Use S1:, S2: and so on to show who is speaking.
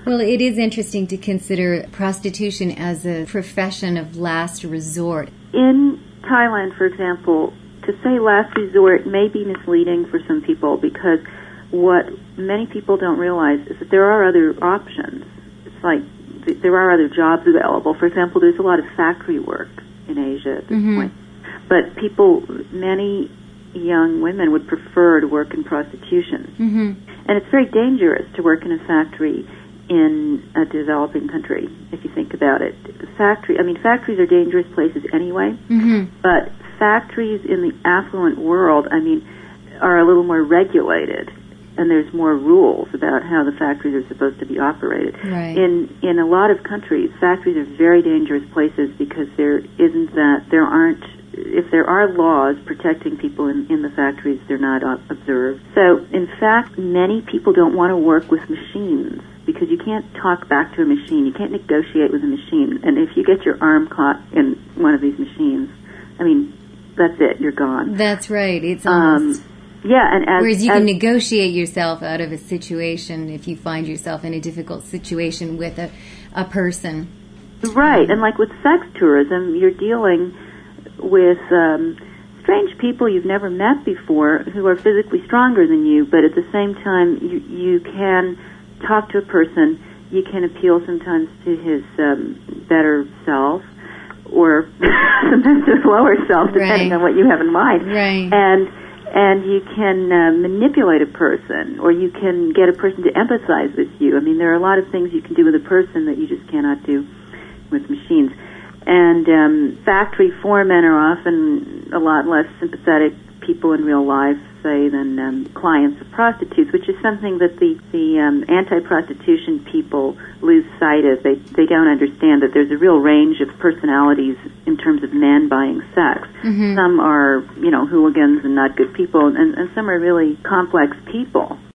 S1: Well, it is interesting to consider prostitution as a profession of last resort.
S2: In Thailand, for example, to say last resort may be misleading for some people because what many people don't realize is that there are other options. It's like there are other jobs available. For example, there's a lot of factory work in Asia at this point. But many young women would prefer to work in prostitution. And it's very dangerous to work in a factory in a developing country, if you think about it. Factories are dangerous places anyway, but factories in the affluent world, are a little more regulated, and there's more rules about how the factories are supposed to be operated.
S1: Right.
S2: In a lot of countries, factories are very dangerous places because if there are laws protecting people in the factories, they're not observed. So, in fact, many people don't want to work with machines because you can't talk back to a machine. You can't negotiate with a machine. And if you get your arm caught in one of these machines, that's it. You're gone.
S1: That's right. It's almost...
S2: whereas
S1: you can negotiate yourself out of a situation if you find yourself in a difficult situation with a person.
S2: Right. And like with sex tourism, you're dealing with strange people you've never met before who are physically stronger than you, but at the same time you can talk to a person, you can appeal sometimes to his better self or sometimes to his lower self, depending on what you have in mind.
S1: Right.
S2: And you can manipulate a person, or you can get a person to empathize with you. There are a lot of things you can do with a person that you just cannot do with machines. And factory foremen are often a lot less sympathetic people in real life, say, than clients of prostitutes, which is something that the anti-prostitution people lose sight of. They don't understand that there's a real range of personalities in terms of men buying sex. Some are, hooligans and not good people, and some are really complex people.